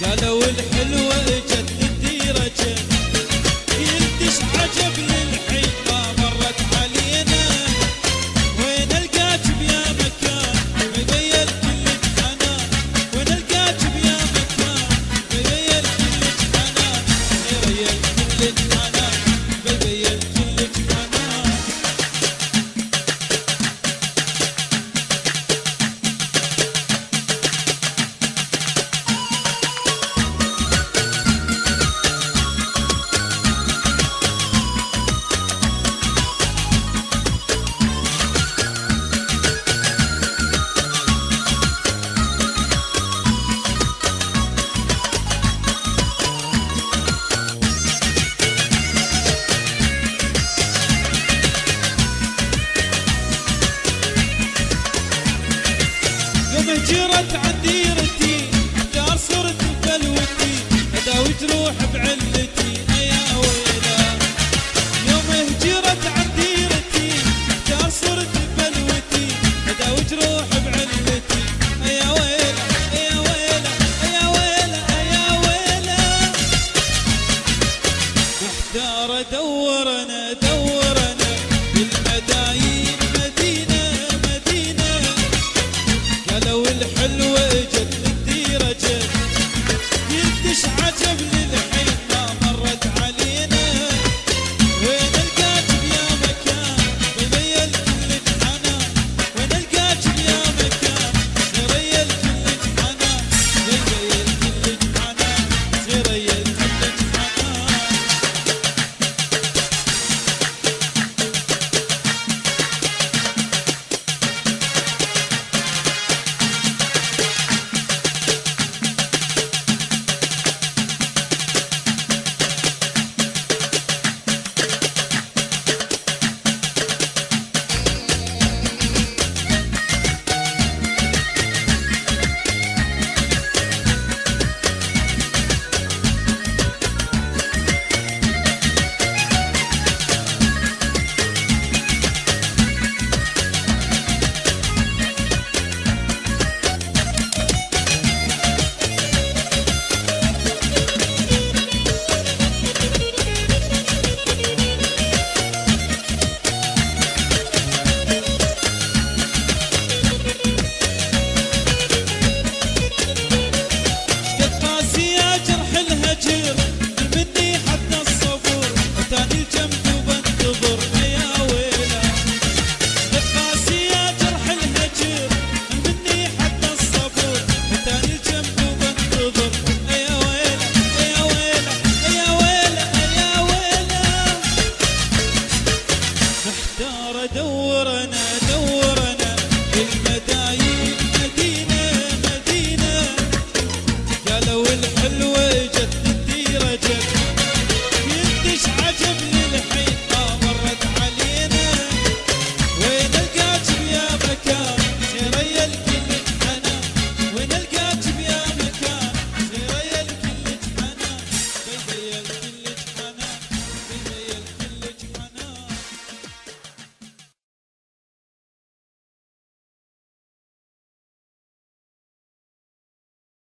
قالوا الحلوة اجت للديرة جت، يلتش عجب للحين ما مرت علينا، وين القاك بيا مكان مبين كلك حنان، وين القاك بيا مكان مبين كلك حنان، مبين كلك حنان، مبين كلك حنان. يوم هجرت عن ديرتي دار صرت بلوتي، اداوي جروح بعلتي يا ويلا. يوم هجرت عن ديرتي دار صرت بلوتي، اداوي جروح بعلتي يا ويلا يا ويلا يا ويلا يا ويلا. محتار ادور انا بالمدايين مدينة مدينة، قالوا الحلوة اجت للديرة جت، يلتش عجب للحين ما مرت علينا، وين القاك بيا مكان مبين كلك حنان، وين القاك بيا مكان غريل كلك حنان، غريل كلك حنان، غريل كلك حنان. مني حتى الصبر وتاني الجنب وبنتظر يا ويلا، قاسي يا جرح الهجر مني حتى الصبر وتاني الجنب وبنتظر يا ويلا يا ويلا يا ويلا يا ويلا. محتار ادور انا بالمدايين مدينة مدينة، قالوا الحلوة